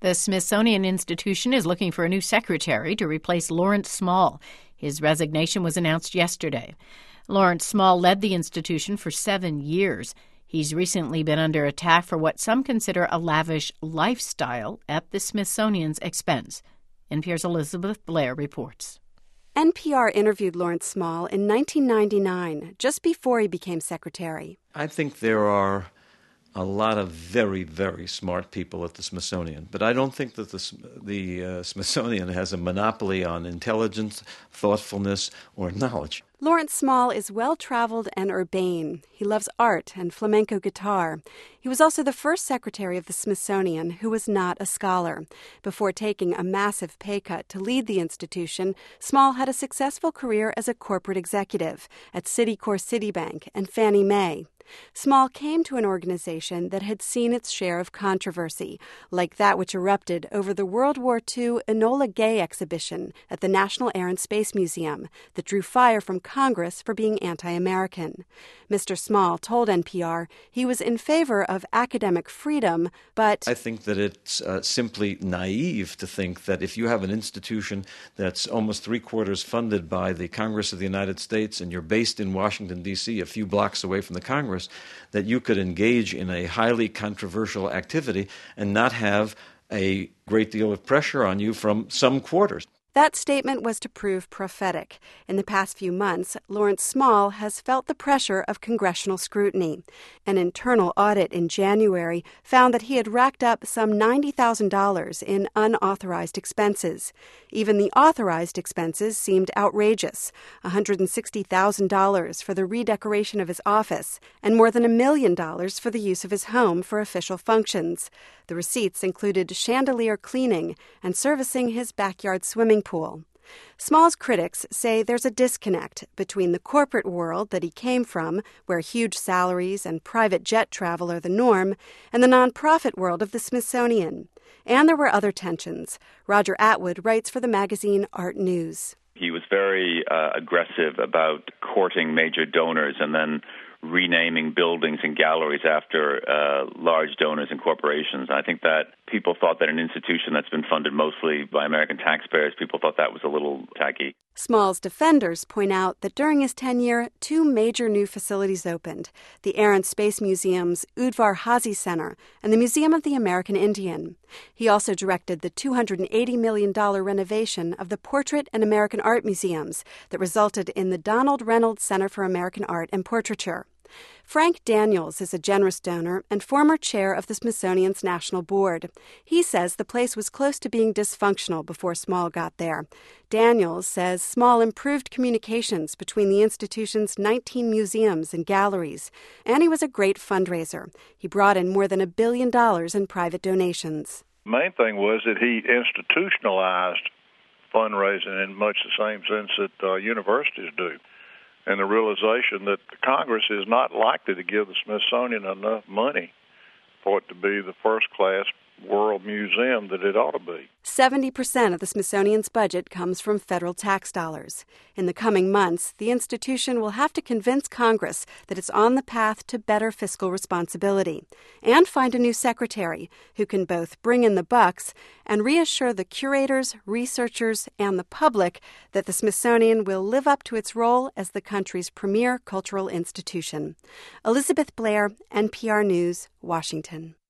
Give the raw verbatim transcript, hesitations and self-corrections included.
The Smithsonian Institution is looking for a new secretary to replace Lawrence Small. His resignation was announced yesterday. Lawrence Small led the institution for seven years. He's recently been under attack for what some consider a lavish lifestyle at the Smithsonian's expense. N P R's Elizabeth Blair reports. N P R interviewed Lawrence Small in nineteen ninety-nine, just before he became secretary. I think there are a lot of very, very smart people at the Smithsonian, but I don't think that the, the uh, Smithsonian has a monopoly on intelligence, thoughtfulness, or knowledge. Lawrence Small is well-traveled and urbane. He loves art and flamenco guitar. He was also the first secretary of the Smithsonian who was not a scholar. Before taking a massive pay cut to lead the institution, Small had a successful career as a corporate executive at Citicorp Citibank and Fannie Mae. Small came to an organization that had seen its share of controversy, like that which erupted over the World War Two Enola Gay exhibition at the National Air and Space Museum that drew fire from Congress for being anti-American. Mister Small told N P R he was in favor of academic freedom, but I think that it's uh, simply naive to think that if you have an institution that's almost three-quarters funded by the Congress of the United States and you're based in Washington, D C, a few blocks away from the Congress, that you could engage in a highly controversial activity and not have a great deal of pressure on you from some quarters. That statement was to prove prophetic. In the past few months, Lawrence Small has felt the pressure of congressional scrutiny. An internal audit in January found that he had racked up some ninety thousand dollars in unauthorized expenses. Even the authorized expenses seemed outrageous, one hundred sixty thousand dollars for the redecoration of his office and more than a million dollars for the use of his home for official functions. The receipts included chandelier cleaning and servicing his backyard swimming pool. Small's critics say there's a disconnect between the corporate world that he came from, where huge salaries and private jet travel are the norm, and the nonprofit world of the Smithsonian. And there were other tensions. Roger Atwood writes for the magazine Art News. He was very uh, aggressive about courting major donors and then renaming buildings and galleries after uh, large donors and corporations. I think that people thought that an institution that's been funded mostly by American taxpayers, people thought that was a little tacky. Small's defenders point out that during his tenure, two major new facilities opened, the Air and Space Museum's Udvar Hazy Center and the Museum of the American Indian. He also directed the two hundred eighty million dollars renovation of the Portrait and American Art Museums that resulted in the Donald Reynolds Center for American Art and Portraiture. Frank Daniels is a generous donor and former chair of the Smithsonian's National Board. He says the place was close to being dysfunctional before Small got there. Daniels says Small improved communications between the institution's nineteen museums and galleries, and he was a great fundraiser. He brought in more than a billion dollars in private donations. The main thing was that he institutionalized fundraising in much the same sense that uh, universities do. And the realization that Congress is not likely to give the Smithsonian enough money for it to be the first-class world museum that it ought to be. seventy percent of the Smithsonian's budget comes from federal tax dollars. In the coming months, the institution will have to convince Congress that it's on the path to better fiscal responsibility and find a new secretary who can both bring in the bucks and reassure the curators, researchers, and the public that the Smithsonian will live up to its role as the country's premier cultural institution. Elizabeth Blair, N P R News, Washington.